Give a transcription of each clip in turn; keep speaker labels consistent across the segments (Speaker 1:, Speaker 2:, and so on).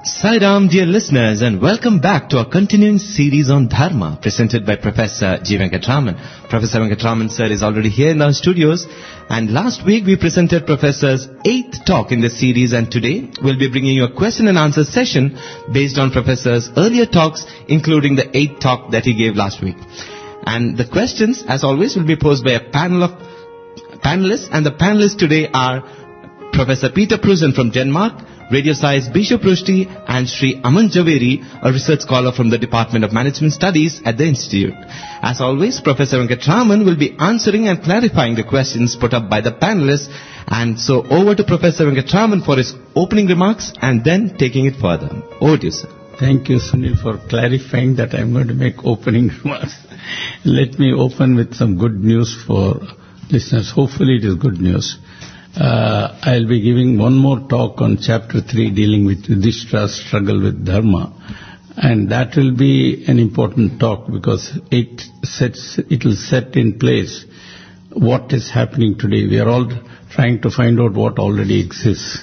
Speaker 1: Sai Ram, dear listeners, and welcome back to our continuing series on Dharma, presented by Professor G. Venkatraman. Professor Venkatraman, sir, is already here in our studios, and last week we presented Professor's 8th talk in the series, and today we'll be bringing you a question and answer session based on Professor's earlier talks, including the 8th talk that he gave last week. And the questions, as always, will be posed by a panel of panelists, and the panelists today are Professor Peter Prusen from Denmark, Radio Science Bishop Rushdie, and Sri Aman Javeri, a research scholar from the Department of Management Studies at the Institute. As always, Professor Venkatraman will be answering and clarifying the questions put up by the panelists. And so over to Professor Venkatraman for his opening remarks and then taking it further. Over to you, sir.
Speaker 2: Thank you, Sunil, for clarifying that I'm going to make opening remarks. Let me open with some good news for listeners. Hopefully it is good news. I'll be giving one more talk on Chapter 3 dealing with Yudhishthira's struggle with Dharma. And that will be an important talk because it will set in place what is happening today. We are all trying to find out what already exists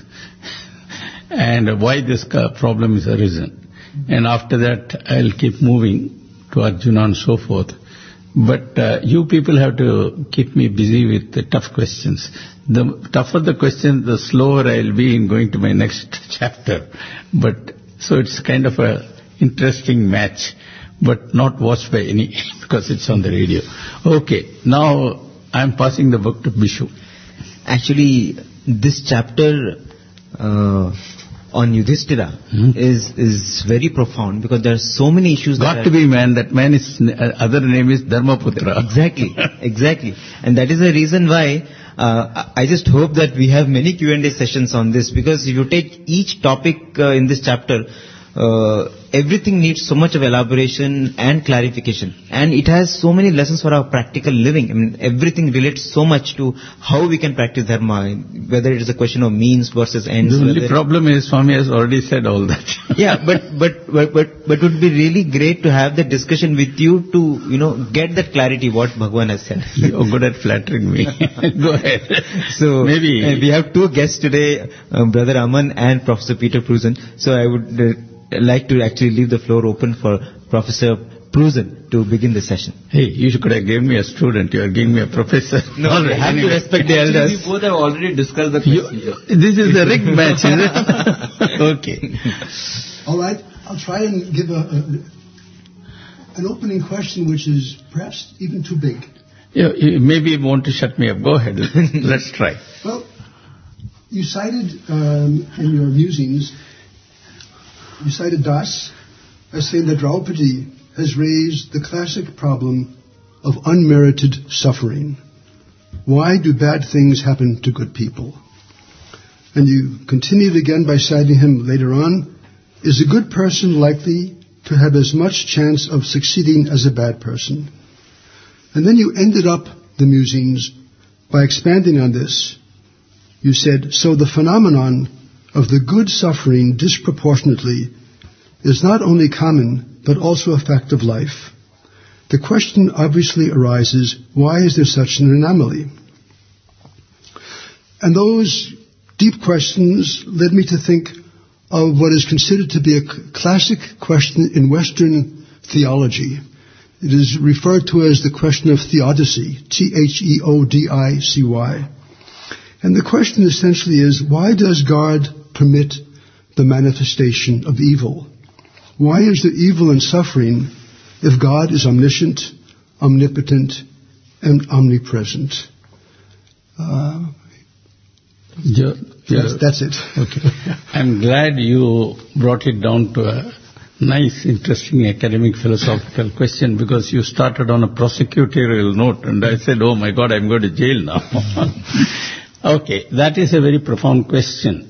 Speaker 2: and why this problem is arisen. And after that, I'll keep moving to Arjuna and so forth. But you people have to keep me busy with the tough questions. The tougher the question, the slower I'll be in going to my next chapter. But so it's kind of a interesting match, but not watched by any because it's on the radio. Okay, now I'm passing the book to Bishu.
Speaker 3: Actually, this chapter on Yudhishthira is very profound because there are so many issues.
Speaker 2: Got to be man. That man is other name is Dharmaputra.
Speaker 3: Exactly. And that is the reason why I just hope that we have many Q&A sessions on this, because if you take each topic in this chapter, everything needs so much of elaboration and clarification, and it has so many lessons for our practical living. I mean, everything relates so much to how we can practice dharma, whether it is a question of means versus ends.
Speaker 2: The only problem is Swami has already said all that.
Speaker 3: Yeah, but it would be really great to have that discussion with you to get that clarity what Bhagavan has said.
Speaker 2: You're good at flattering me. Go ahead.
Speaker 3: So
Speaker 2: maybe
Speaker 3: we have two guests today, Brother Aman and Professor Peter Prusen. So I would like to actually leave the floor open for Professor Prusen to begin the session.
Speaker 2: Hey, you could have given me a student. You are giving me a professor.
Speaker 3: No, we have to respect the elders.
Speaker 1: We both have already discussed the question.
Speaker 2: This is the rigged match, is it? Okay.
Speaker 4: All right. I'll try and give an opening question which is perhaps even too big.
Speaker 2: You maybe you want to shut me up. Go ahead. Let's try.
Speaker 4: Well, you cited in your musings, you cited Das as saying that Draupadi has raised the classic problem of unmerited suffering. Why do bad things happen to good people? And you continued again by citing him later on. Is a good person likely to have as much chance of succeeding as a bad person? And then you ended up the musings by expanding on this. You said, so the phenomenon of the good suffering disproportionately is not only common, but also a fact of life. The question obviously arises, why is there such an anomaly? And those deep questions led me to think of what is considered to be a classic question in Western theology. It is referred to as the question of theodicy, Theodicy. And the question essentially is, why does God permit the manifestation of evil? Why is there evil and suffering if God is omniscient, omnipotent, and omnipresent? That's it.
Speaker 2: Okay. I'm glad you brought it down to a nice, interesting academic philosophical question, because you started on a prosecutorial note and I said, oh my God, I'm going to jail now. Okay, that is a very profound question.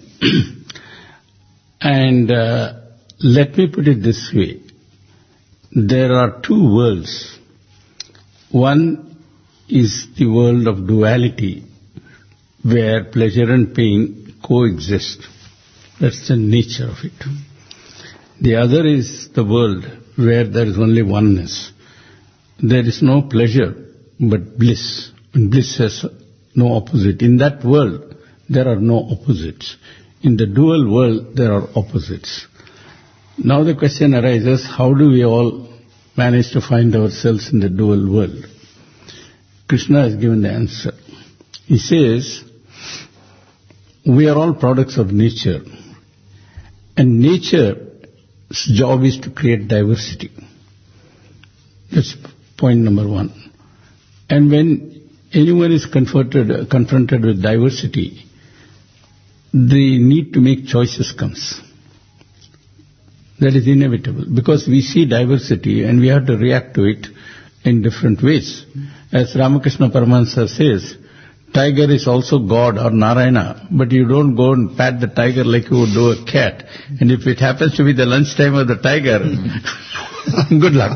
Speaker 2: And let me put it this way. There are two worlds. One is the world of duality, where pleasure and pain coexist. That's the nature of it. The other is the world where there is only oneness. There is no pleasure but bliss, and bliss has no opposite. In that world, there are no opposites. In the dual world, there are opposites. Now the question arises, how do we all manage to find ourselves in the dual world? Krishna has given the answer. He says, we are all products of nature. And nature's job is to create diversity. That's point number one. And when anyone is confronted with diversity, the need to make choices comes. That is inevitable because we see diversity and we have to react to it in different ways. As Ramakrishna Paramahansa says, tiger is also God or Narayana, but you don't go and pat the tiger like you would do a cat. And if it happens to be the lunchtime of the tiger, good luck.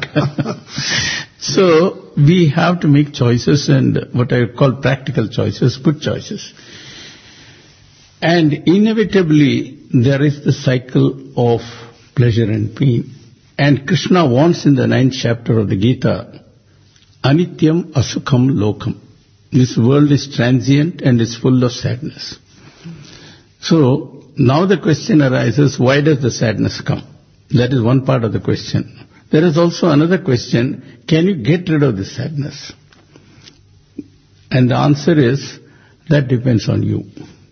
Speaker 2: So we have to make choices, and what I call practical choices, good choices. And inevitably there is the cycle of pleasure and pain. And Krishna warns in the 9th chapter of the Gita, Anityam Asukham Lokam. This world is transient and is full of sadness. So now the question arises, why does the sadness come? That is one part of the question. There is also another question, can you get rid of the sadness? And the answer is, that depends on you.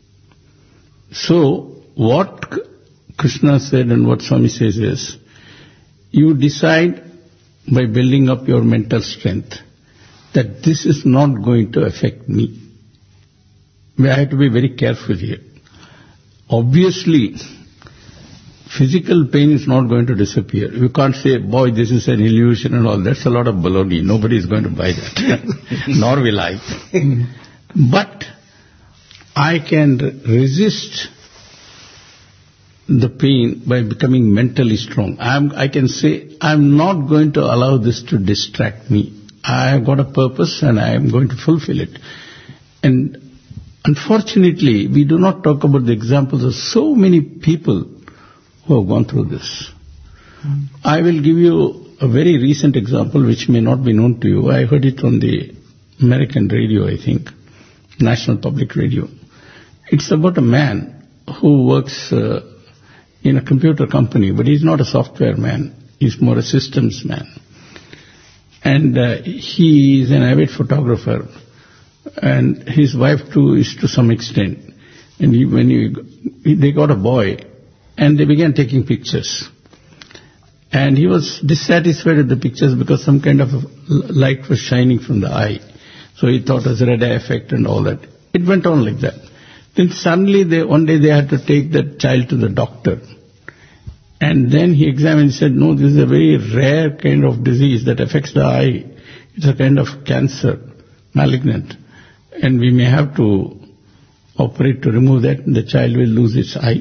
Speaker 2: So what Krishna said and what Swami says is, you decide by building up your mental strength that this is not going to affect me. I have to be very careful here. Obviously, physical pain is not going to disappear. You can't say, boy, this is an illusion and all. That's a lot of baloney. Nobody is going to buy that. Nor will I. But I can resist the pain by becoming mentally strong. I can say, I'm not going to allow this to distract me. I have got a purpose and I am going to fulfill it. And unfortunately, we do not talk about the examples of so many people who have gone through this. I will give you a very recent example which may not be known to you. I heard it on the American radio, I think, National Public Radio. It's about a man who works in a computer company, but he's not a software man. He's more a systems man. And he is an avid photographer. And his wife too is to some extent. And they got a boy, and they began taking pictures. And he was dissatisfied with the pictures because some kind of light was shining from the eye. So he thought it was a red eye effect and all that. It went on like that. Then suddenly one day they had to take that child to the doctor. And then he examined and said, no, this is a very rare kind of disease that affects the eye. It's a kind of cancer, malignant. And we may have to operate to remove that, and the child will lose its eye.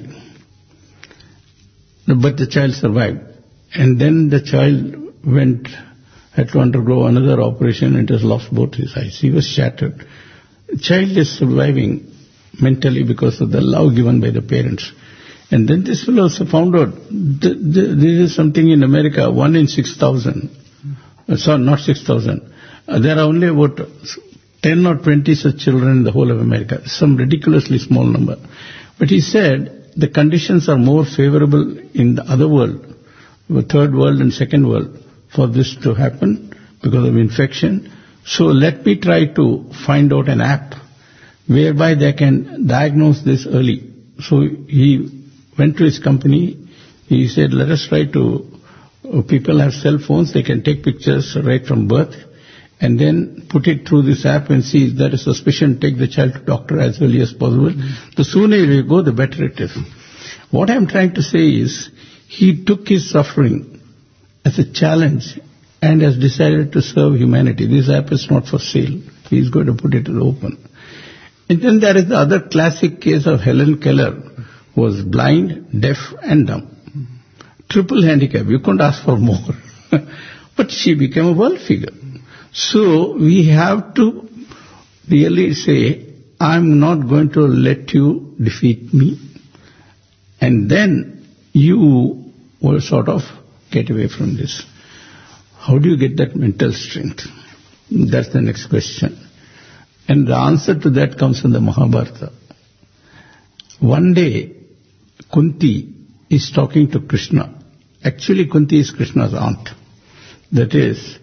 Speaker 2: But the child survived. And then the child had to undergo another operation and has lost both his eyes. He was shattered. The child is surviving mentally because of the love given by the parents. And then this fellow also found out, this is something in America, 1 in 6,000. Sorry, not 6,000. There are only about 10 or 20 such children in the whole of America, some ridiculously small number. But he said the conditions are more favorable in the other world, the third world and second world, for this to happen because of infection. So let me try to find out an app whereby they can diagnose this early. So he went to his company. He said, let us try to, people have cell phones, they can take pictures right from birth and then put it through this app and see if there is suspicion, take the child to doctor as early as possible. The sooner you go, the better it is. What I am trying to say is, he took his suffering as a challenge and has decided to serve humanity. This app is not for sale. He is going to put it open. And then there is the other classic case of Helen Keller, who was blind, deaf and dumb. Triple handicap. You couldn't ask for more. But she became a world figure. So we have to really say, I'm not going to let you defeat me. And then you will sort of get away from this. How do you get that mental strength? That's the next question. And the answer to that comes from the Mahabharata. One day, Kunti is talking to Krishna Actually, Kunti is Krishna's aunt. That is,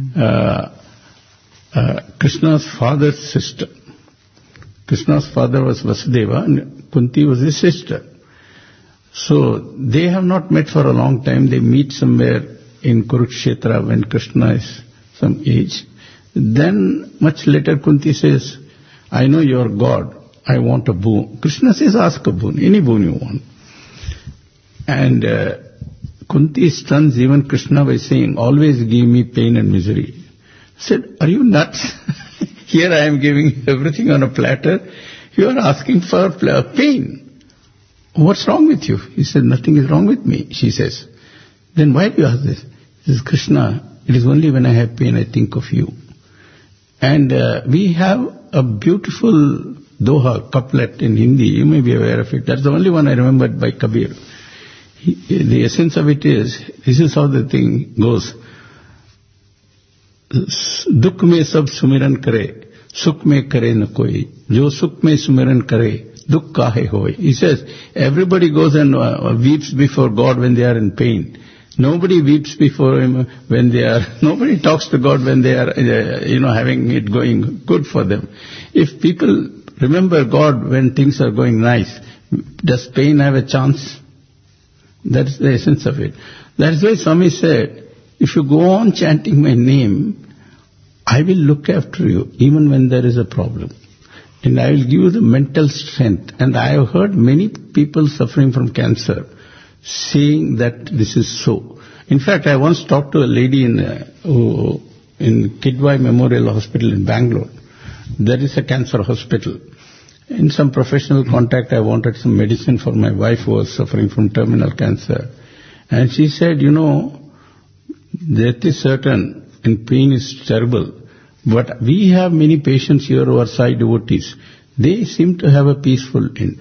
Speaker 2: Krishna's father's sister. Krishna's father was Vasudeva and Kunti was his sister. So they have not met for a long time. They meet somewhere in Kurukshetra when Krishna is some age. Then much later Kunti says, I know you are God. I want a boon. Krishna says, ask a boon, any boon you want. And Kunti stuns even Krishna by saying, always give me pain and misery. He said, are you nuts? Here I am giving everything on a platter. You are asking for pain. What's wrong with you? He said, nothing is wrong with me, she says. Then why do you ask this? He says, Krishna, it is only when I have pain I think of you. And we have a beautiful doha, couplet in Hindi. You may be aware of it. That's the only one I remembered by Kabir. The essence of it is, this is how the thing goes. दुख में सब सुमिरन करे, सुख में करे न कोई, जो सुख में सुमिरन करे, दुख काहे होए. He says, everybody goes and weeps before God when they are in pain. Nobody weeps before him when nobody talks to God when they are, having it going good for them. If people remember God when things are going nice, does pain have a chance? That's the essence of it. That's why Swami said, if you go on chanting my name, I will look after you even when there is a problem. And I will give you the mental strength. And I have heard many people suffering from cancer saying that this is so. In fact, I once talked to a lady in Kidwai Memorial Hospital in Bangalore. There is a cancer hospital. In some professional contact, I wanted some medicine for my wife who was suffering from terminal cancer. And she said, death is certain and pain is terrible. But we have many patients here who are Sai devotees. They seem to have a peaceful end.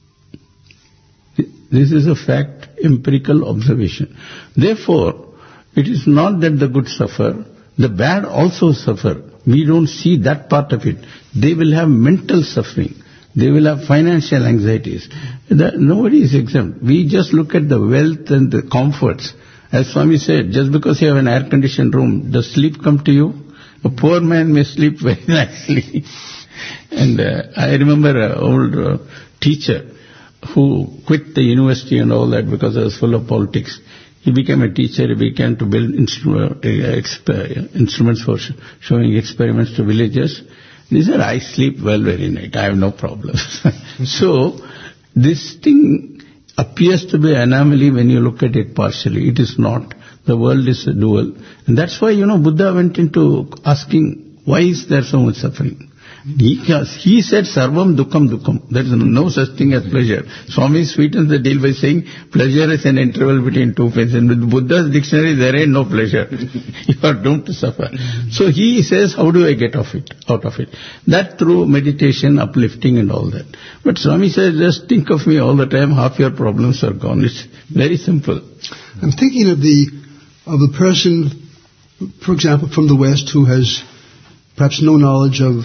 Speaker 2: This is a fact, empirical observation. Therefore, it is not that the good suffer, the bad also suffer. We don't see that part of it. They will have mental suffering. They will have financial anxieties. Nobody is exempt. We just look at the wealth and the comforts. As Swami said, just because you have an air-conditioned room, does sleep come to you? A poor man may sleep very nicely. And I remember an old teacher who quit the university and all that because I was full of politics. He became a teacher. He began to build instruments for showing experiments to villagers. He said, I sleep well very night. I have no problems. So this thing appears to be an anomaly when you look at it partially. It is not. The world is a dual. And that's why, Buddha went into asking, why is there so much suffering? He said, Sarvam Dukkam Dukkam. There is no such thing as pleasure. Swami sweetens the deal by saying, pleasure is an interval between two pains. And with Buddha's dictionary, there ain't no pleasure. You are doomed to suffer. So he says, how do I get out of it? That through meditation, uplifting and all that. But Swami says, just think of me all the time, half your problems are gone. It's very simple.
Speaker 4: I'm thinking of a person, for example, from the West who has perhaps no knowledge of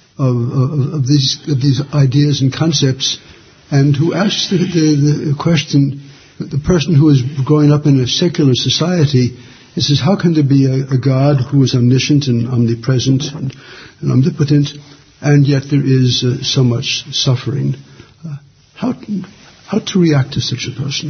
Speaker 4: these ideas and concepts, and who asks the question, the person who is growing up in a secular society, he says, how can there be a God who is omniscient and omnipresent and omnipotent, and yet there is so much suffering? How to react to such a person?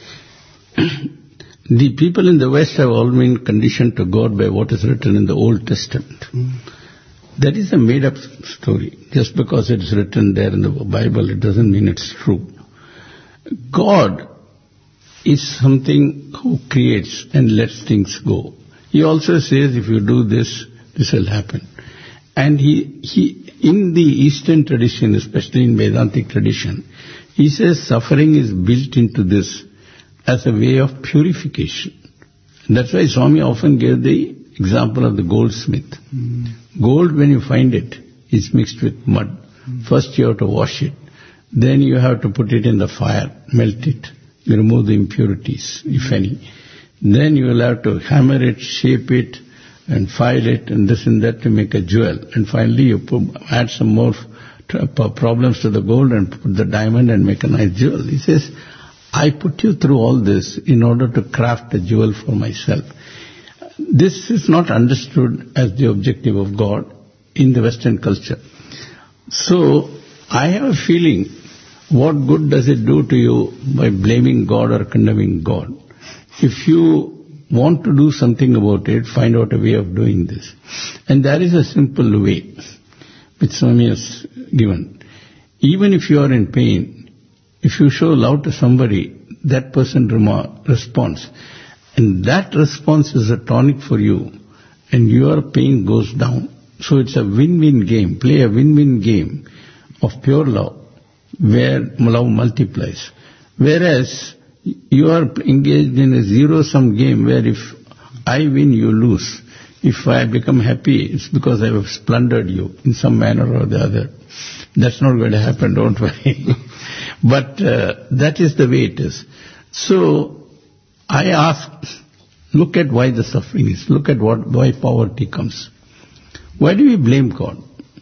Speaker 2: The people in the West have all been conditioned to God by what is written in the Old Testament. That is a made-up story. Just because it is written there in the Bible, it doesn't mean it's true. God is something who creates and lets things go. He also says, if you do this, this will happen. And he in the Eastern tradition, especially in Vedantic tradition, he says suffering is built into this as a way of purification. And that's why Swami often gave the example of the goldsmith. Gold, when you find it, is mixed with mud. First you have to wash it. Then you have to put it in the fire, melt it, remove the impurities, if any. Then you will have to hammer it, shape it, and file it, and this and that to make a jewel. And finally you add some more problems to the gold and put the diamond and make a nice jewel. He says, I put you through all this in order to craft a jewel for myself. This is not understood as the objective of God in the Western culture. So, I have a feeling, what good does it do to you by blaming God or condemning God? If you want to do something about it, find out a way of doing this. And there is a simple way which Swami has given. Even if you are in pain, if you show love to somebody, that person responds. And that response is a tonic for you, and your pain goes down. So it's a win-win game. Play a win-win game of pure love, where love multiplies. Whereas you are engaged in a zero-sum game where if I win, you lose. If I become happy, it's because I have plundered you in some manner or the other. That's not going to happen, don't worry. But that is the way it is. So I ask, look at why the suffering is. Look at why poverty comes. Why do we blame God?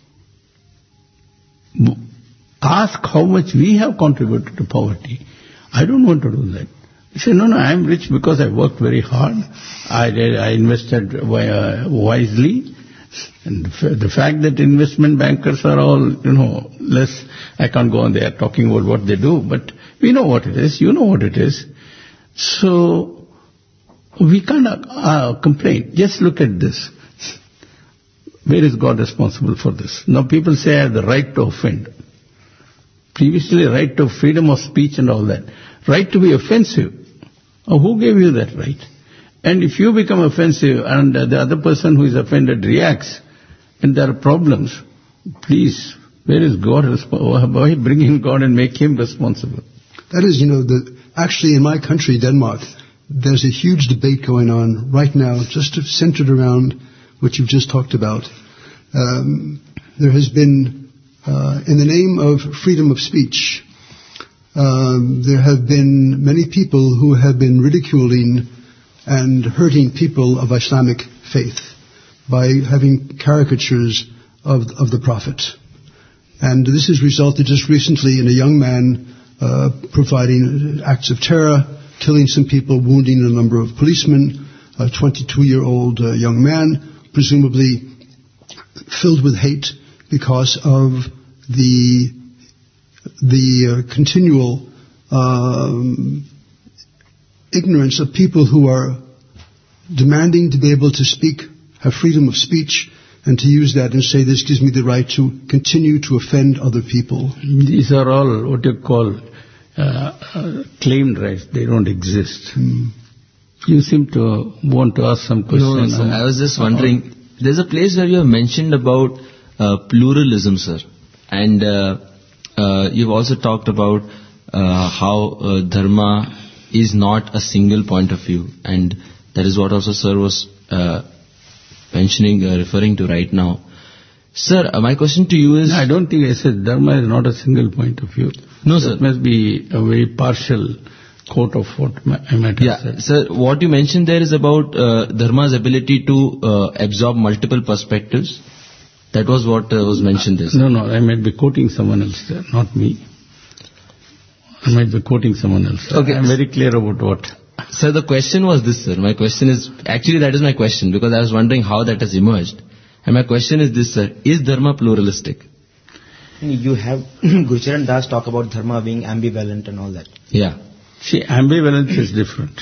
Speaker 2: Ask how much we have contributed to poverty. I don't want to do that. You say, no, I am rich because I worked very hard. I invested wisely. And the fact that investment bankers are all, less, I can't go on there talking about what they do, but we know what it is. You know what it is. So, we can't complain. Just look at this. Where is God responsible for this? Now people say I have the right to offend. Previously, right to freedom of speech and all that. Right to be offensive. Who gave you that right? And if you become offensive and the other person who is offended reacts and there are problems, please, where is God responsible? Why bring in God and make Him responsible?
Speaker 4: That is, actually in my country, Denmark, there's a huge debate going on right now just centered around what you've just talked about. There has been, in the name of freedom of speech, there have been many people who have been ridiculing and hurting people of Islamic faith by having caricatures of the Prophet. And this has resulted just recently in a young man providing acts of terror, killing some people, wounding a number of policemen, a 22-year-old young man, presumably filled with hate because of the continual ignorance of people who are demanding to be able to speak, have freedom of speech, and to use that and say, this gives me the right to continue to offend other people.
Speaker 2: These are all what you call claimed rights. They don't exist. You seem to want to ask some questions.
Speaker 5: No, I was just wondering, there's a place where you have mentioned about pluralism, sir. And you've also talked about how dharma is not a single point of view. And that is what also sir was referring to right now. Sir, my question to you is...
Speaker 2: No, I don't think I said dharma is not a single point of view.
Speaker 5: No, sir.
Speaker 2: It must be a very partial quote of what I might have said.
Speaker 5: Sir, what you mentioned there is about dharma's ability to absorb multiple perspectives. That was what was mentioned there.
Speaker 2: No, I might be quoting someone else there, not me. I might be quoting someone else.
Speaker 5: Okay.
Speaker 2: I'm very clear about what.
Speaker 5: Sir, the question was this, sir. My question is, actually that is my question, because I was wondering how that has emerged. And my question is this, sir. Is dharma pluralistic?
Speaker 3: You have Gurucharan Das talk about dharma being ambivalent and all that.
Speaker 5: Yeah.
Speaker 2: See, ambivalence is different.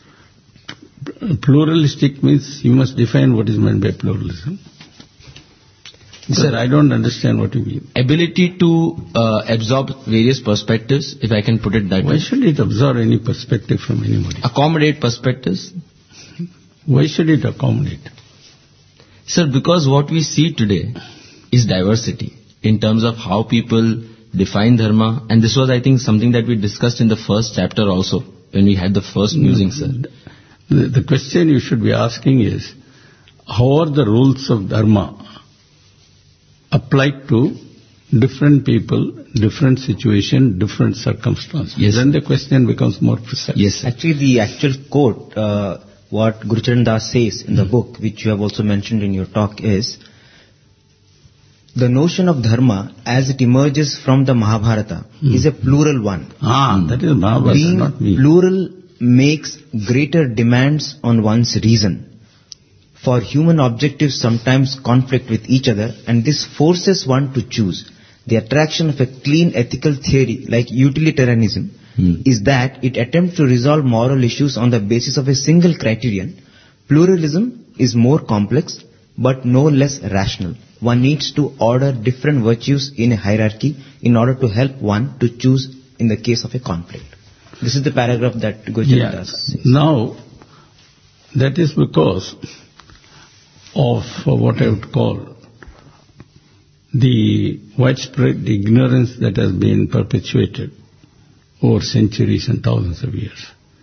Speaker 2: Pluralistic means you must define what is meant by pluralism. Sir, I don't understand what you mean.
Speaker 5: Ability to absorb various perspectives, if I can put it that way.
Speaker 2: Why should it absorb any perspective from anybody?
Speaker 5: Accommodate perspectives.
Speaker 2: Why should it accommodate?
Speaker 5: Sir, because what we see today is diversity in terms of how people define dharma. And this was, I think, something that we discussed in the first chapter also, when we had the first musing, sir.
Speaker 2: The question you should be asking is, how are the rules of dharma applied to different people, different situation, different circumstances?
Speaker 5: Yes.
Speaker 2: Then the question becomes more precise.
Speaker 5: Yes.
Speaker 3: Actually, the actual quote, what Gurucharan Das says in the book, which you have also mentioned in your talk, is, the notion of dharma as it emerges from the Mahabharata is a plural one.
Speaker 2: That is Mahabharata,
Speaker 3: Being
Speaker 2: not me.
Speaker 3: plural makes greater demands on one's reason. For human objectives sometimes conflict with each other, and this forces one to choose. The attraction of a clean ethical theory like utilitarianism is that it attempts to resolve moral issues on the basis of a single criterion. Pluralism is more complex but no less rational. One needs to order different virtues in a hierarchy in order to help one to choose in the case of a conflict. This is the paragraph that Gurjara Das says.
Speaker 2: Now, that is because of what I would call the widespread ignorance that has been perpetuated over centuries and thousands of years.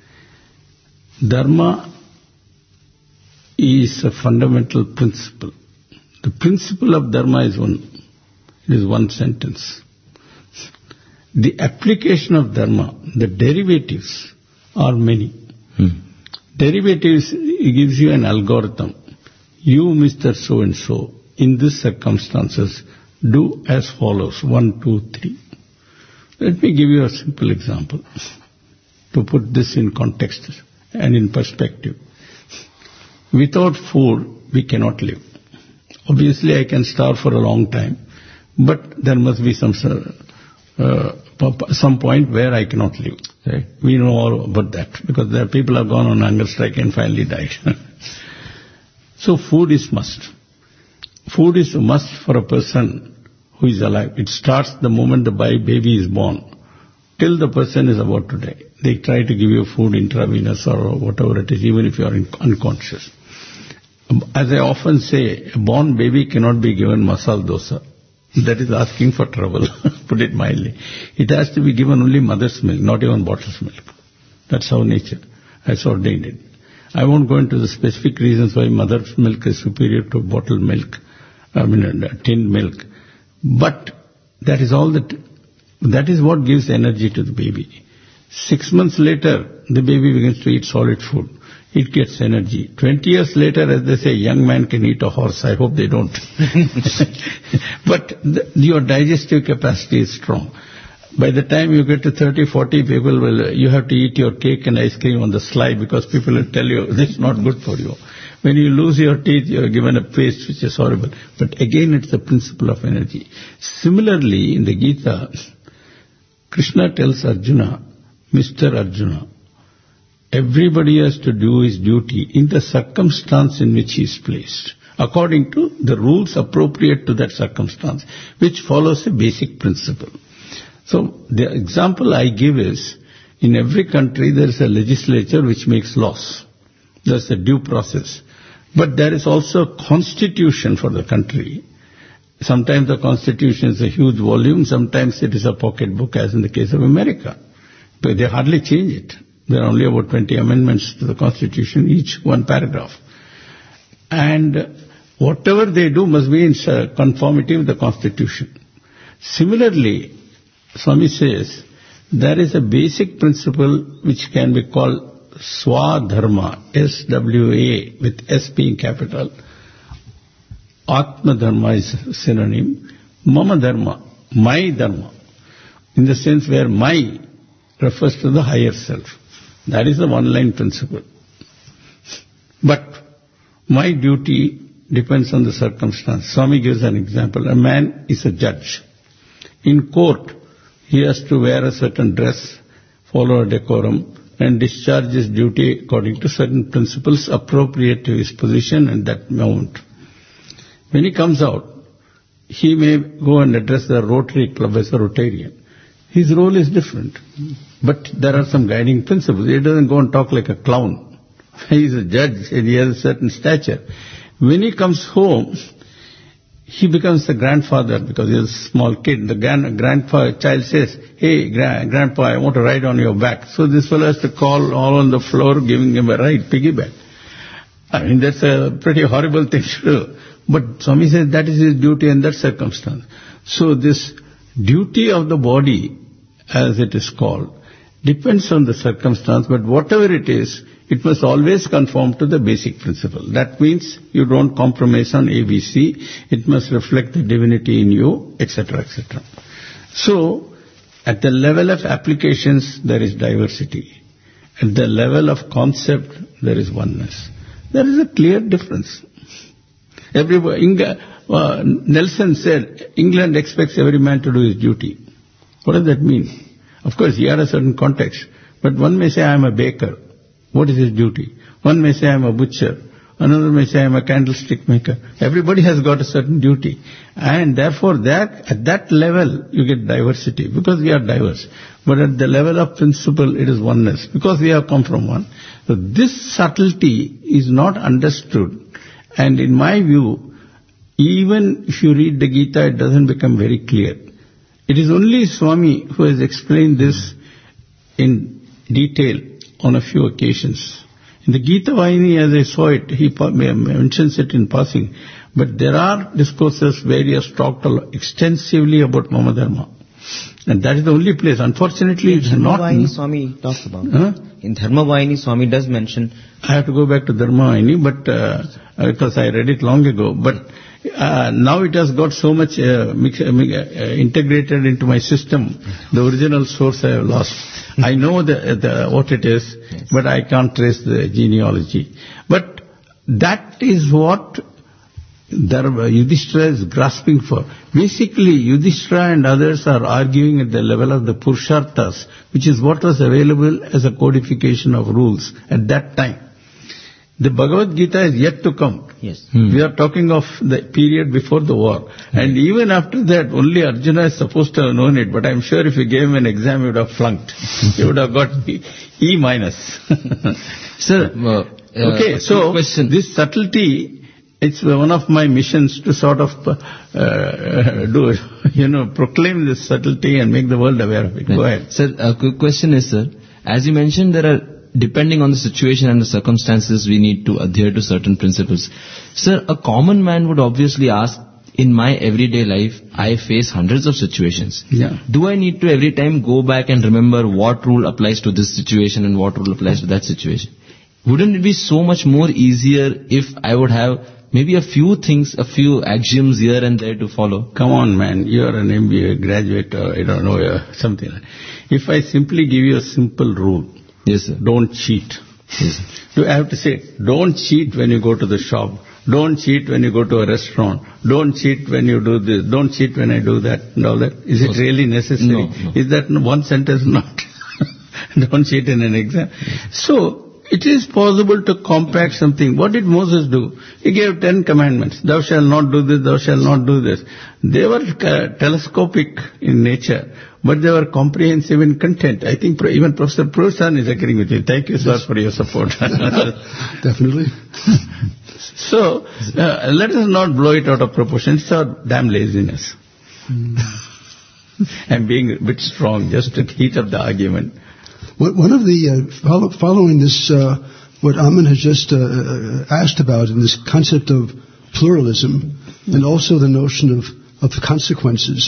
Speaker 2: Dharma is a fundamental principle. The principle of Dharma is one. It is one sentence. The application of Dharma, the derivatives, are many. Derivatives gives you an algorithm. You, Mr. So-and-so, in these circumstances, do as follows, 1, 2, 3. Let me give you a simple example to put this in context and in perspective. Without food, we cannot live. Obviously, I can starve for a long time, but there must be some point where I cannot live. Right? We know all about that because there are people who have gone on hunger strike and finally died. So food is must. Food is a must for a person who is alive. It starts the moment the baby is born till the person is about to die. They try to give you food intravenous or whatever it is, even if you are unconscious. As I often say, a born baby cannot be given masala dosa. That is asking for trouble, put it mildly. It has to be given only mother's milk, not even bottled milk. That's how nature has ordained it. I won't go into the specific reasons why mother's milk is superior to bottled milk, tinned milk. But that is all that is what gives energy to the baby. 6 months later, the baby begins to eat solid food. It gets energy. 20 years later, as they say, young man can eat a horse. I hope they don't. But your digestive capacity is strong. By the time you get to 30, 40, you have to eat your cake and ice cream on the sly because people will tell you, this is not good for you. When you lose your teeth, you are given a paste which is horrible. But again, it's the principle of energy. Similarly, in the Gita, Krishna tells Arjuna, Mr. Arjuna, everybody has to do his duty in the circumstance in which he is placed, according to the rules appropriate to that circumstance, which follows a basic principle. So the example I give is, in every country there is a legislature which makes laws. There's a due process. But there is also a constitution for the country. Sometimes the constitution is a huge volume, sometimes it is a pocket book, as in the case of America. But they hardly change it. There are only about 20 amendments to the constitution, each one paragraph. And whatever they do must be in conformity with the constitution. Similarly, Swami says, there is a basic principle which can be called Swadharma, S-W-A, with S being capital. Atma Dharma is synonym. Mama Dharma, my Dharma, in the sense where my refers to the higher self. That is the one-line principle. But my duty depends on the circumstance. Swami gives an example. A man is a judge. In court, he has to wear a certain dress, follow a decorum, and discharge his duty according to certain principles appropriate to his position and that moment. When he comes out, he may go and address the Rotary Club as a Rotarian. His role is different. But there are some guiding principles. He doesn't go and talk like a clown. He is a judge and he has a certain stature. When he comes home, he becomes the grandfather because he is a small kid. The grandfather child says, hey, grandpa, I want to ride on your back. So this fellow has to call all on the floor, giving him a ride, piggyback. I mean, that's a pretty horrible thing to do. But Swami says that is his duty in that circumstance. So this duty of the body, as it is called, Depends on the circumstance, but whatever it is, it must always conform to the basic principle. That means you don't compromise on ABC. It must reflect the divinity in you, etc., etc. So, at the level of applications, there is diversity. At the level of concept, there is oneness. There is a clear difference. Nelson said, England expects every man to do his duty. What does that mean? Of course, he had a certain context. But one may say, I am a baker. What is his duty? One may say, I am a butcher. Another may say, I am a candlestick maker. Everybody has got a certain duty. And therefore, at that level, you get diversity, because we are diverse. But at the level of principle, it is oneness, because we have come from one. So this subtlety is not understood. And in my view, even if you read the Gita, it doesn't become very clear. It is only Swami who has explained this in detail on a few occasions. In the Gita Vahini, as I saw it, he mentions it in passing. But there are discourses where he has talked extensively about Mama Dharma. And that is the only place. Unfortunately, it's not...
Speaker 3: Dharma Vahini Swami talks about. In Dharma Vahini, Swami does mention...
Speaker 2: I have to go back to Dharma Vahini, but because I read it long ago. But now it has got so much integrated into my system. The original source I have lost. I know what it is, yes, but I can't trace the genealogy. But that is what Yudhishthira is grasping for. Basically, Yudhishthira and others are arguing at the level of the Purusharthas, which is what was available as a codification of rules at that time. The Bhagavad Gita is yet to come.
Speaker 3: Yes.
Speaker 2: We are talking of the period before the war. And even after that, only Arjuna is supposed to have known it. But I'm sure if you gave him an exam, he would have flunked. He would have got E minus.
Speaker 5: Sir,
Speaker 2: okay, so this subtlety, it's one of my missions to sort of proclaim this subtlety and make the world aware of it. Go ahead.
Speaker 5: Sir, a quick question is, sir, as you mentioned, depending on the situation and the circumstances, we need to adhere to certain principles. Sir, a common man would obviously ask, in my everyday life, I face hundreds of situations.
Speaker 2: Yeah.
Speaker 5: Do I need to every time go back and remember what rule applies to this situation and what rule applies to that situation? Wouldn't it be so much more easier if I would have maybe a few things, a few axioms here and there to follow?
Speaker 2: Come on, man. You are an MBA graduate or, I don't know, something. If I simply give you a simple rule,
Speaker 5: yes, sir,
Speaker 2: don't cheat.
Speaker 5: Yes.
Speaker 2: You have to say, don't cheat when you go to the shop. Don't cheat when you go to a restaurant. Don't cheat when you do this. Don't cheat when I do that and all that. Is it really necessary?
Speaker 5: No.
Speaker 2: Is that one sentence not? Don't cheat in an exam. So, it is possible to compact something. What did Moses do? He gave 10 commandments. Thou shalt not do this, thou shalt not do this. They were telescopic in nature, but they were comprehensive in content. I think even Professor Prusan is agreeing with you. Thank you, sir, for your support.
Speaker 4: Definitely.
Speaker 2: So, let us not blow it out of proportion. It's our damn laziness. I'm being a bit strong just to heat up the argument.
Speaker 4: One of the, following this, what Aman has just asked about, in this concept of pluralism, and also the notion of consequences,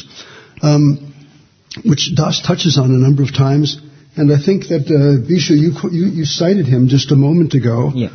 Speaker 4: which Das touches on a number of times, and I think that, Bishu, you cited him just a moment ago.
Speaker 3: Yeah.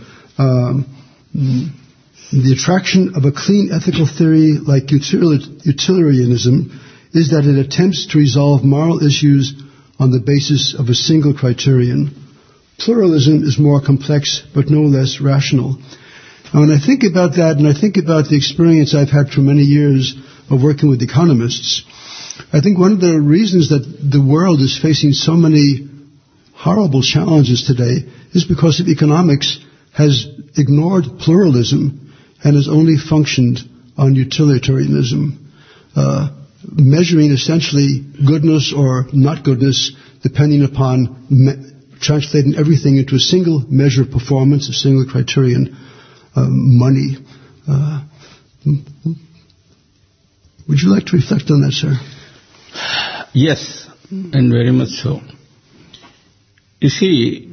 Speaker 4: The attraction of a clean ethical theory like utilitarianism is that it attempts to resolve moral issues on the basis of a single criterion. Pluralism is more complex, but no less rational. Now, when I think about that, and I think about the experience I've had for many years of working with economists, I think one of the reasons that the world is facing so many horrible challenges today is because of economics has ignored pluralism and has only functioned on utilitarianism, measuring essentially goodness or not goodness depending upon translating everything into a single measure of performance, a single criterion, money. Would you like to reflect on that, sir?
Speaker 2: Yes, and very much so. You see,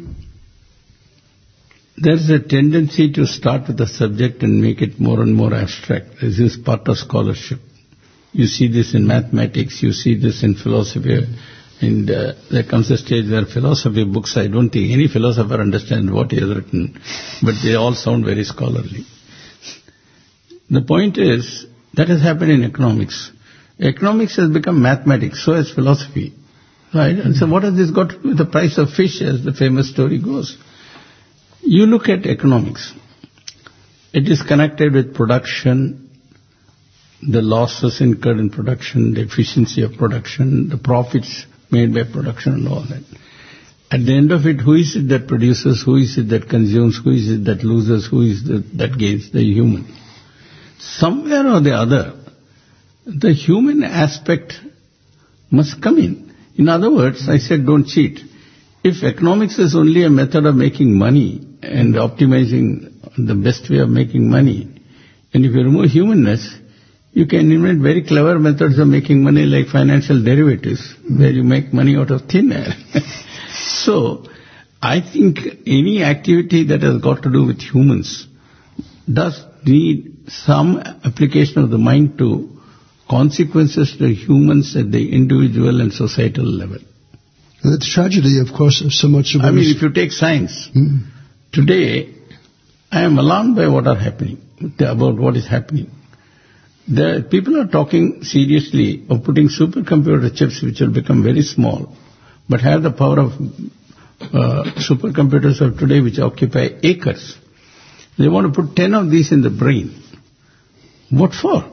Speaker 2: there's a tendency to start with a subject and make it more and more abstract. This is part of scholarship. You see this in mathematics, you see this in philosophy, And there comes a stage where philosophy books, I don't think any philosopher understands what he has written, but they all sound very scholarly. The point is, that has happened in economics. Economics has become mathematics, so has philosophy. Right? And so what has this got to do with the price of fish, as the famous story goes? You look at economics. It is connected with production, the losses incurred in production, the efficiency of production, the profits made by production and all that. At the end of it, who is it that produces, who is it that consumes, who is it that loses, who is it that gains? The human. Somewhere or the other, the human aspect must come in. In other words, I said don't cheat. If economics is only a method of making money and optimizing the best way of making money, and if you remove humanness, you can invent very clever methods of making money like financial derivatives, where you make money out of thin air. So, I think any activity that has got to do with humans does need some application of the mind to consequences to humans at the individual and societal level.
Speaker 4: The tragedy, of course, of so much of
Speaker 2: I mean, if you take science, today I am alarmed by what are happening, about what is happening. People are talking seriously of putting supercomputer chips which will become very small, but have the power of supercomputers of today which occupy acres. They want to put 10 of these in the brain. What for?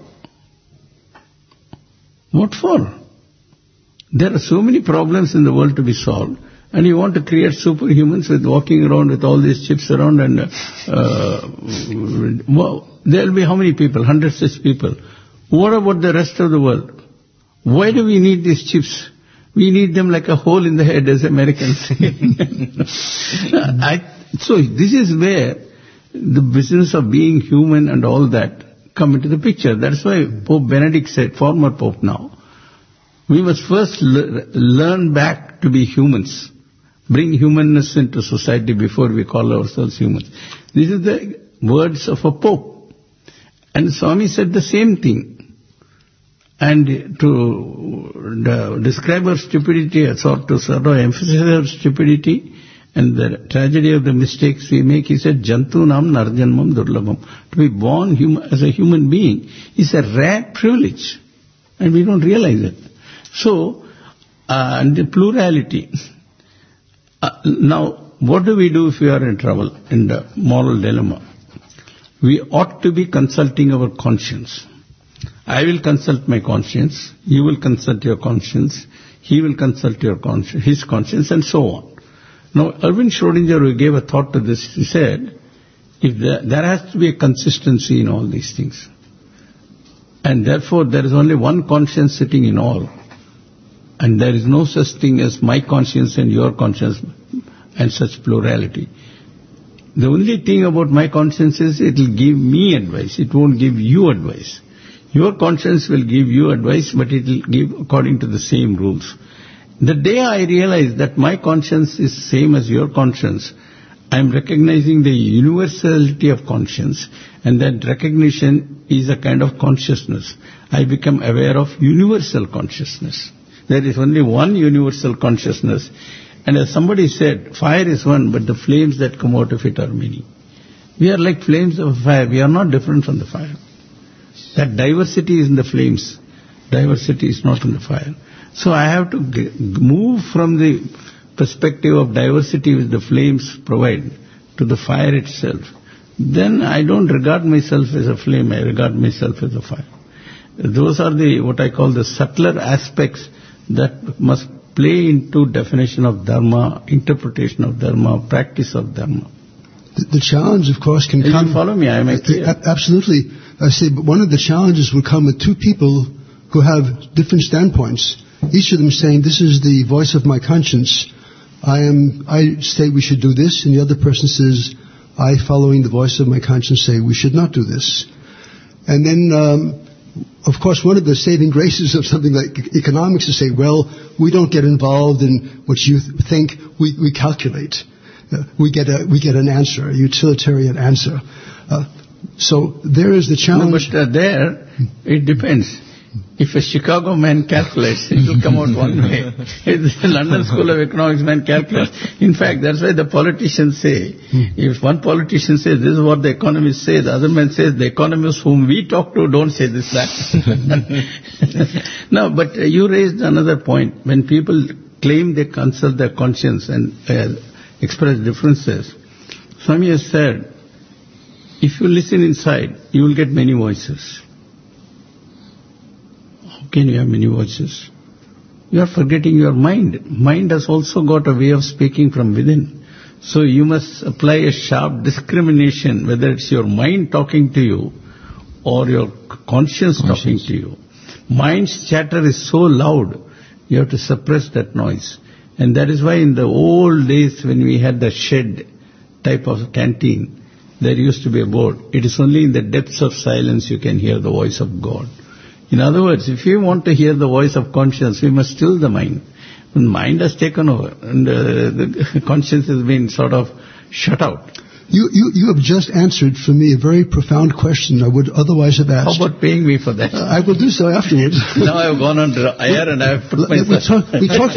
Speaker 2: What for? There are so many problems in the world to be solved, and you want to create superhumans with walking around with all these chips around, and there will be how many people? 100 such people. What about the rest of the world? Why do we need these chips? We need them like a hole in the head, as Americans say. So this is where the business of being human and all that come into the picture. That's why Pope Benedict said, former Pope now, we must first learn back to be humans. Bring humanness into society before we call ourselves humans. These are the words of a Pope. And Swami said the same thing. And to describe our stupidity, or to sort of emphasize our stupidity and the tragedy of the mistakes we make, he said, Jantunam narjanmam durlabham. To be born as a human being is a rare privilege. And we don't realize it. So, and the plurality. Now, what do we do if we are in trouble, in the moral dilemma? We ought to be consulting our conscience. I will consult my conscience, you will consult your conscience, he will consult his conscience, and so on. Now, Erwin Schrödinger, who gave a thought to this, he said, if there has to be a consistency in all these things. And therefore, there is only one conscience sitting in all. And there is no such thing as my conscience and your conscience and such plurality. The only thing about my conscience is it will give me advice. It won't give you advice. Your conscience will give you advice, but it will give according to the same rules. The day I realize that my conscience is same as your conscience, I am recognizing the universality of conscience, and that recognition is a kind of consciousness. I become aware of universal consciousness. There is only one universal consciousness. And as somebody said, fire is one, but the flames that come out of it are many. We are like flames of fire. We are not different from the fire. That diversity is in the flames. Diversity is not in the fire. So I have to move from the perspective of diversity which the flames provide to the fire itself. Then I don't regard myself as a flame, I regard myself as a fire. Those are what I call the subtler aspects that must play into definition of Dharma, interpretation of Dharma, practice of Dharma.
Speaker 4: The challenge, of course, can come...
Speaker 2: You follow me? Am I clear?
Speaker 4: Absolutely. I say, but one of the challenges would come with two people who have different standpoints. Each of them saying, this is the voice of my conscience. I say we should do this, and the other person says, I, following the voice of my conscience, say we should not do this. And then... of course, one of the saving graces of something like economics is say, well, we don't get involved in what you think, we calculate. We get an answer, a utilitarian answer. So there is the challenge.
Speaker 2: No, but it depends. If a Chicago man calculates, it will come out one way. If the London School of Economics man calculates. In fact, that's why the politicians say, if one politician says this is what the economists say, the other man says the economists whom we talk to don't say this, that. No, but you raised another point. When people claim they consult their conscience and express differences, Swami has said, if you listen inside, you will get many voices. How can you have many voices? You are forgetting your mind. Mind has also got a way of speaking from within. So you must apply a sharp discrimination, whether it's your mind talking to you or your conscience talking to you. Mind's chatter is so loud, you have to suppress that noise. And that is why in the old days when we had the shed type of canteen, there used to be a board. It is only in the depths of silence you can hear the voice of God. In other words, if you want to hear the voice of conscience, we must still the mind. When mind has taken over and the conscience has been sort of shut out.
Speaker 4: You have just answered for me a very profound question I would otherwise have asked.
Speaker 2: How about paying me for that?
Speaker 4: I will do so afterwards.
Speaker 2: Now I have gone on air and I have put myself...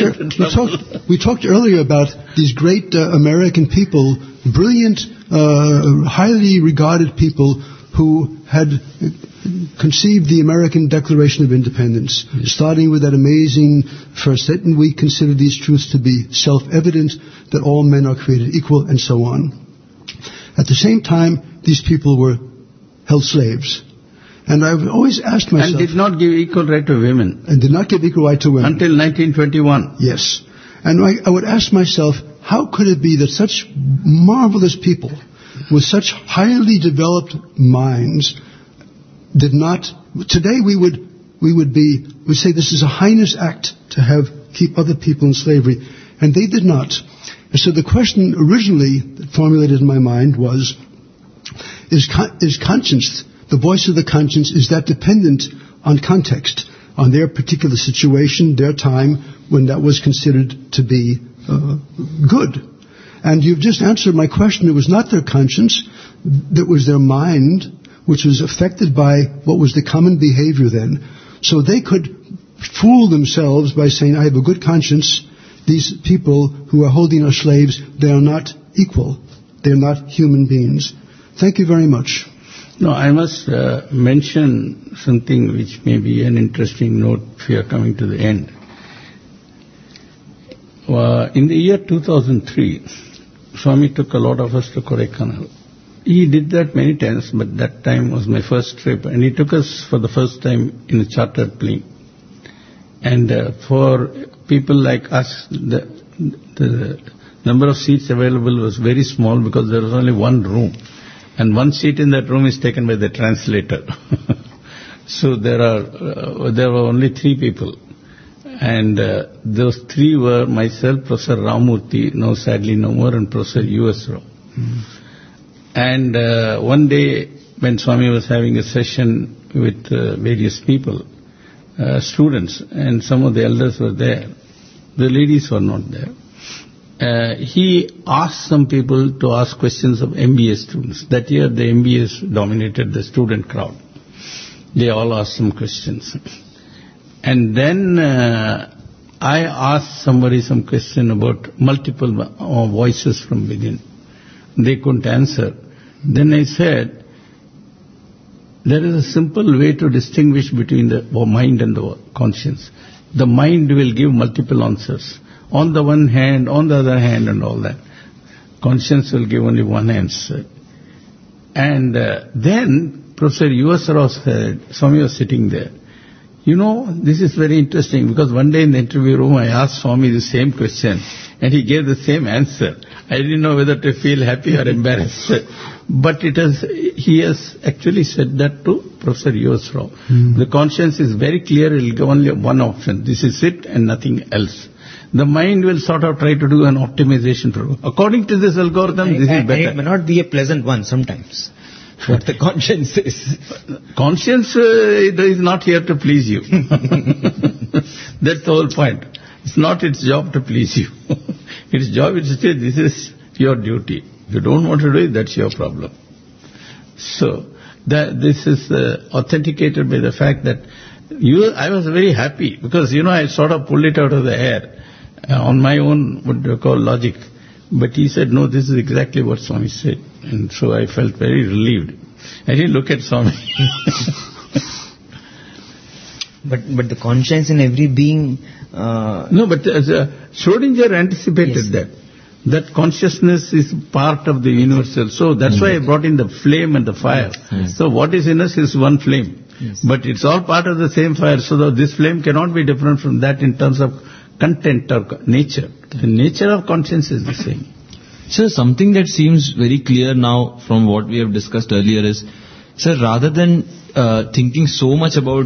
Speaker 4: We talked earlier about these great American people, brilliant, highly regarded people who had conceived the American Declaration of Independence, starting with that amazing first sentence, we consider these truths to be self-evident, that all men are created equal, and so on. At the same time, these people were held slaves. And I've always asked myself...
Speaker 2: And did not give equal right to women.
Speaker 4: And did not give equal right to women.
Speaker 2: Until 1921.
Speaker 4: Yes. And I would ask myself, how could it be that such marvelous people with such highly developed minds did not... Today we would say this is a heinous act to keep other people in slavery. And they did not. And so the question originally formulated in my mind was, is conscience, the voice of the conscience, is that dependent on context, on their particular situation, their time, when that was considered to be good? And you've just answered my question. It was not their conscience, that was their mind, which was affected by what was the common behavior then. So they could fool themselves by saying, I have a good conscience. These people who are holding us slaves, they are not equal. They are not human beings. Thank you very much.
Speaker 2: No, I must mention something which may be an interesting note if we are coming to the end. In the year 2003, Swami took a lot of us to Kodaikanal. He did that many times, but that time was my first trip, and he took us for the first time in a chartered plane. And for people like us, the number of seats available was very small because there was only one room. And one seat in that room is taken by the translator. So there were only three people. And those three were myself, Professor Ramurthy, now sadly no more, and Professor U.S. Rao. And one day when Swami was having a session with various people, students, and some of the elders were there, the ladies were not there. He asked some people to ask questions of MBA students. That year the MBAs dominated the student crowd. They all asked some questions. And then I asked somebody some question about multiple voices from within. They couldn't answer. Then I said, there is a simple way to distinguish between the mind and the conscience. The mind will give multiple answers. On the one hand, on the other hand, and all that. Conscience will give only one answer. And then Professor U.S. Rao said, Swami was sitting there. You know, this is very interesting because one day in the interview room I asked Swami the same question and he gave the same answer. I didn't know whether to feel happy or embarrassed. But he has actually said that to Professor U.S. Rao. The conscience is very clear, it will give only one option. This is it and nothing else. The mind will sort of try to do an optimization program. According to this algorithm, this is better.
Speaker 3: It may not be a pleasant one sometimes. What the conscience is.
Speaker 2: Conscience is not here to please you. That's the whole point. It's not its job to please you. Its job is to say, this is your duty. If you don't want to do it, that's your problem. So, this is authenticated by the fact that I was very happy because, I sort of pulled it out of the air on my own, what you call logic. But he said, no, this is exactly what Swami said. And so I felt very relieved. I didn't look at Swami.
Speaker 3: But the conscience in every being...
Speaker 2: No, but Schrodinger anticipated that consciousness is part of the universal. So that's why I brought in the flame and the fire.
Speaker 3: Yes.
Speaker 2: So what is in us is one flame.
Speaker 3: Yes.
Speaker 2: But it's all part of the same fire. So that this flame cannot be different from that in terms of content or nature. The nature of conscience is the same.
Speaker 5: Sir, something that seems very clear now from what we have discussed earlier is, sir, rather than thinking so much about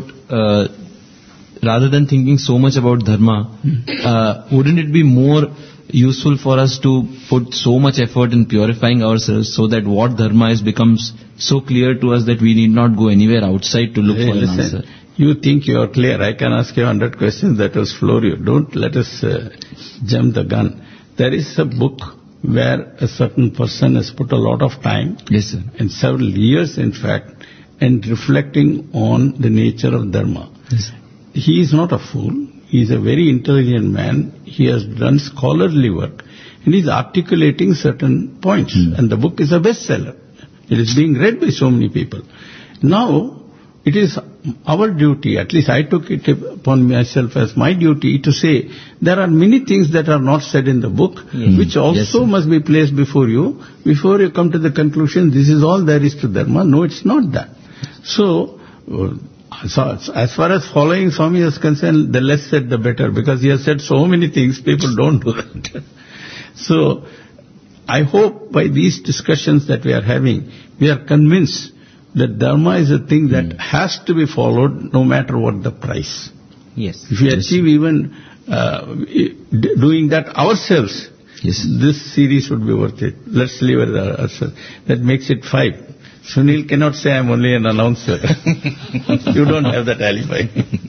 Speaker 5: dharma, wouldn't it be more useful for us to put so much effort in purifying ourselves so that what dharma is becomes so clear to us that we need not go anywhere outside to look for an answer?
Speaker 2: You think you are clear. I can ask you 100 questions that will floor you. Don't let us jump the gun. There is a book where a certain person has put a lot of time,
Speaker 5: Yes, sir.
Speaker 2: and several years in fact, and reflecting on the nature of dharma.
Speaker 5: Yes.
Speaker 2: He is not a fool. He is a very intelligent man. He has done scholarly work and he is articulating certain points. And the book is a bestseller. It is being read by so many people. Now, it is our duty, at least I took it upon myself as my duty, to say there are many things that are not said in the book, which also must be placed before you come to the conclusion, this is all there is to dharma. No, it's not that. So as far as following Swami is concerned, the less said the better, because he has said so many things, people don't do that. So I hope by these discussions that we are having, we are convinced that dharma is a thing that has to be followed no matter what the price.
Speaker 3: Yes.
Speaker 2: If we achieve even doing that ourselves, this series would be worth it. Let's leave it ourselves. That makes it 5. Sunil cannot say I'm only an announcer. You don't have that alibi.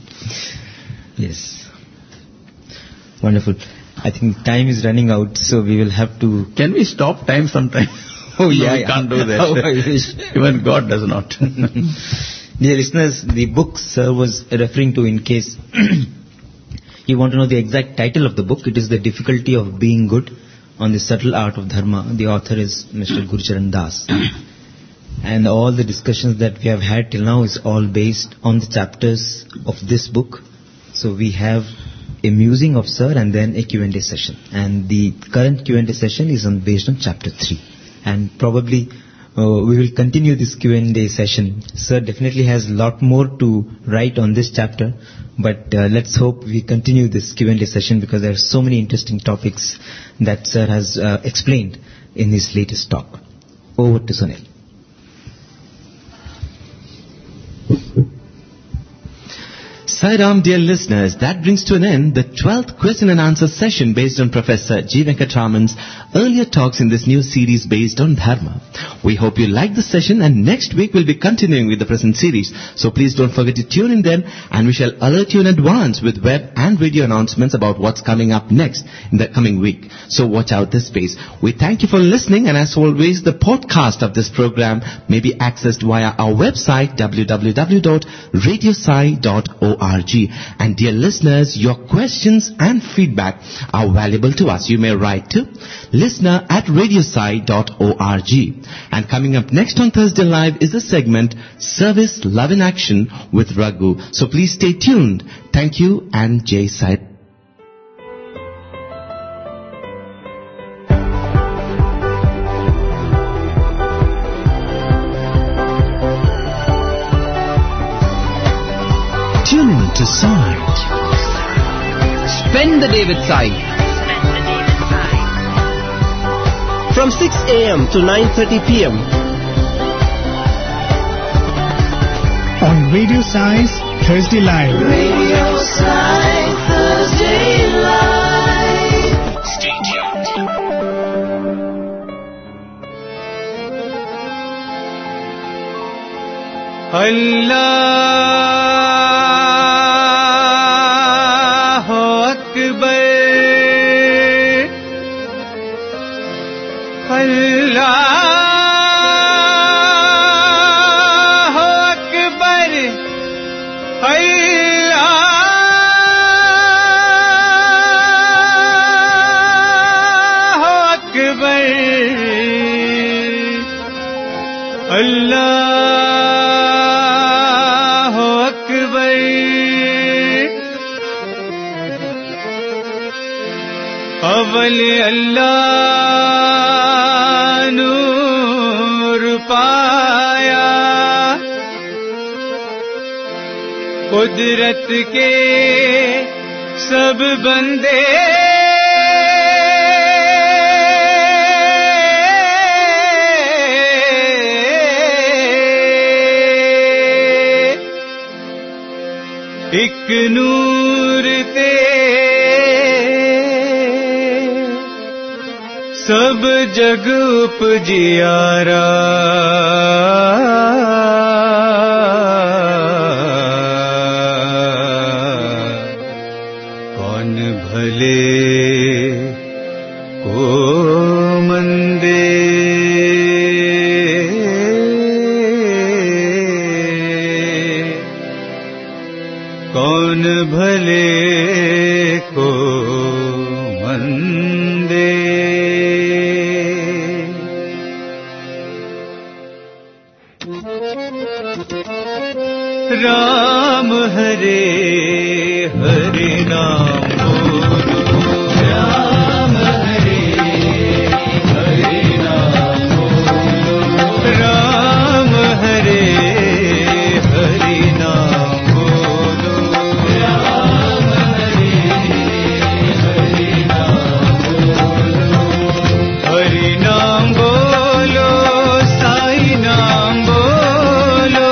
Speaker 3: Yes. Wonderful. I think time is running out, so we will have to...
Speaker 2: Can we stop time sometime?
Speaker 3: Oh, yeah,
Speaker 2: no, we can't do that.
Speaker 3: Oh, I wish.
Speaker 2: Even God does not.
Speaker 3: Dear listeners, the book Sir was referring to, in case you want to know the exact title of the book, it is The Difficulty of Being Good on the Subtle Art of Dharma. The author is Mr. Gurucharan Das. And all the discussions that we have had till now is all based on the chapters of this book. So we have a musing of Sir and then a Q&A session. And the current Q&A session is based on chapter 3. And probably we will continue this Q&A session. Sir definitely has a lot more to write on this chapter, but let's hope we continue this Q&A session, because there are so many interesting topics that Sir has explained in his latest talk. Over to Sunil.
Speaker 1: Sai Ram, dear listeners, that brings to an end the 12th question and answer session based on Professor G. Venkatraman's earlier talks in this new series based on Dharma. We hope you liked the session, and next week we'll be continuing with the present series. So please don't forget to tune in then, and we shall alert you in advance with web and video announcements about what's coming up next in the coming week. So watch out this space. We thank you for listening, and as always, the podcast of this program may be accessed via our website www.radiosai.org. And dear listeners, your questions and feedback are valuable to us. You may write to listener@radiosai.org. And coming up next on Thursday Live is a segment, Service, Love in Action with Raghu. So please stay tuned. Thank you, and Jai Sai. Tune in to Sai.
Speaker 6: Spend the day with Sai. From 6 a.m. to 9:30 p.m.
Speaker 7: on Radio Sai's Thursday Live.
Speaker 8: Radio Sai Thursday Live. Stay tuned.
Speaker 9: Allahu Akbar, अल्लाहु अकबर अवल अल्लाह नूर पाया कुदरत के सब बंदे एक नूर ते सब जग उपजियारा कौन भले को मंदे कौन भले को मंदे राम हरे हरे नाम बोलो राम हरे हरे नाम बोलो राम हरे हरे नाम बोलो राम हरे हरे नाम बोलो हरि नाम बोलो साई नाम बोलो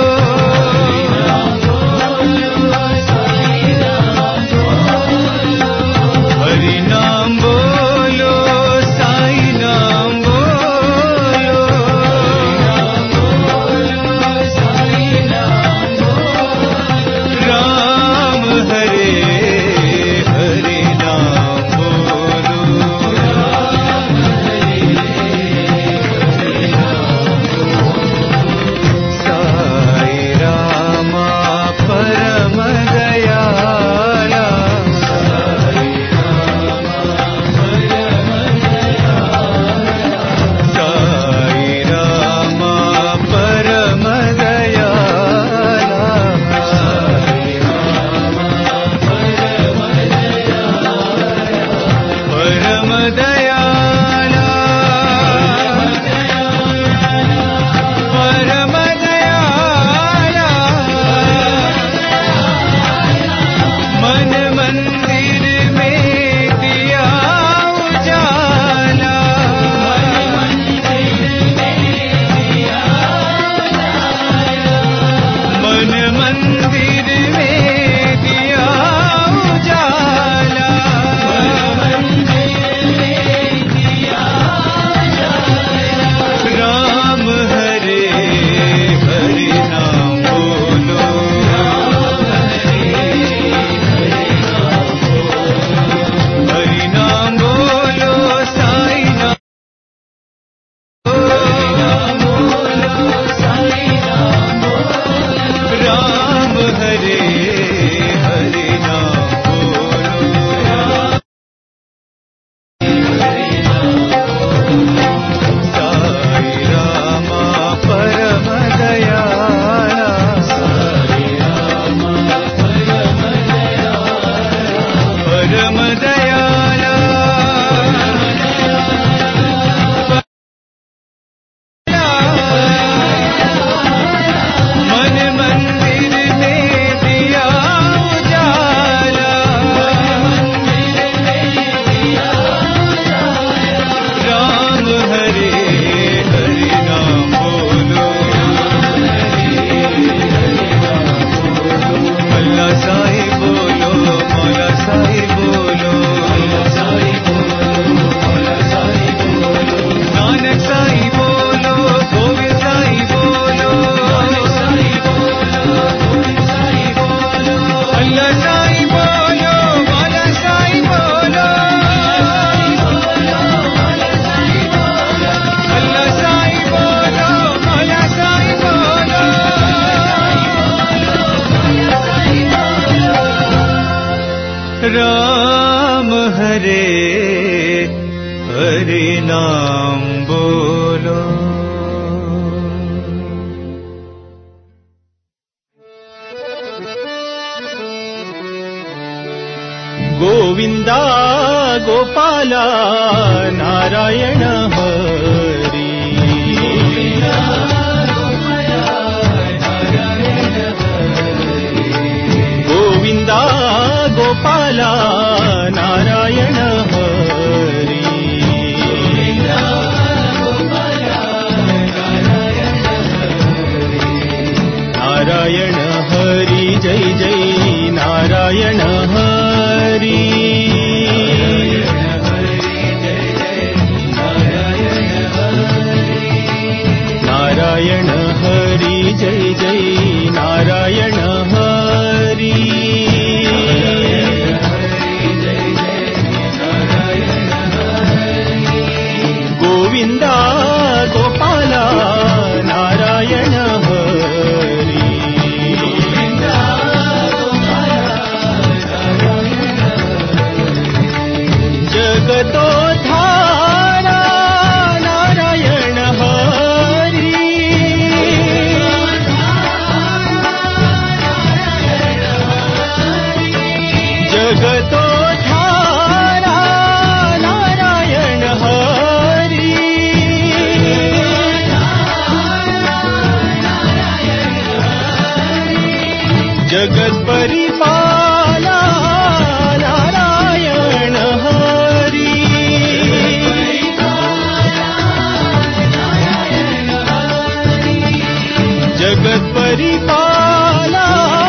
Speaker 9: हरि नाम बोलो साई नाम बोलो राम हरे हरे नाम बोलो साई रामा परम दयाला साई रामा परम दयाला परम दयाला परम दयाला मन मंदिर में दिया उजाला मन मंदिर में दिया उजाला राम हरे हरे नाम बोलो हरि नाम बोलो साई नाम राम हरे हरे नाम बोलो साई रामा परम दयाला परम दयाला मन मंदिर में दिया उजाला राम हरे हरे नाम बोलो अल्लाह साई बोलो मौला साई बोलो नानक साई बोलो गोविंद साई बोलो अल्लाह साई बोलो मौला साई बोलो अल्लाह साई बोलो मौला साई बोलो राम हरे हरे नाम बोलो गोविन्दा गोपाला नारायण हरि गोविन्दा गोपाला नारायण हरि नारायण हरि जय जय नारायण हरि नारायण हरि जय जय नारायण हरि गोविन्दा गोपाला नारायण हरि जगतोद्धारा नारायण हरि जगतोद्धारा नारायण हरि जगत परिपाला नारायण हरि जगत परिपाला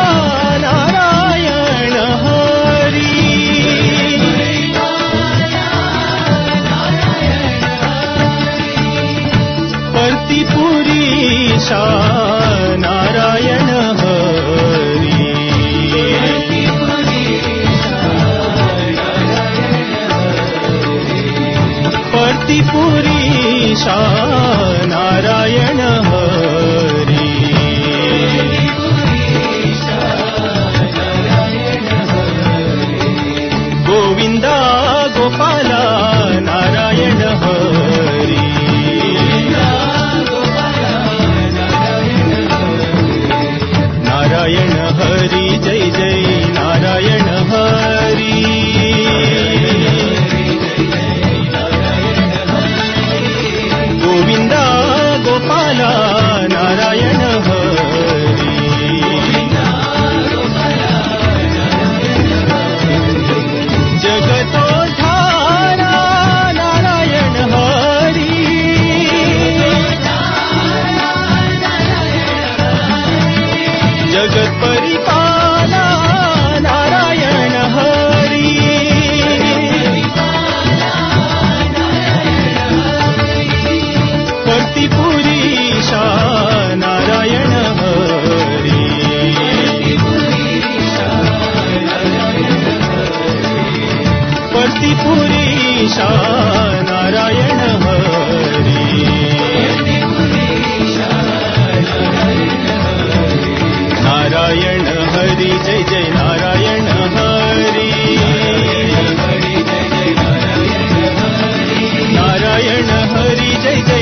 Speaker 9: नारायण हरि प्रतिपुरीशा नारायण हरि प्रतिपुरीशा नारायण हरि गोविन्दा गोपाला नारायण हरि नारायण हरि जय जय नारायण हरि गोविन्दा गोपाला नारायण हरि जगतोद्धारा नारायण हरि जगत परिपाला नारायण हरि प्रतिपुरीशा नारायण हरि प्रतिपुरीशा नारायण हरि नारायण हरि जय जय नारायण हरि नारायण हरि जय जय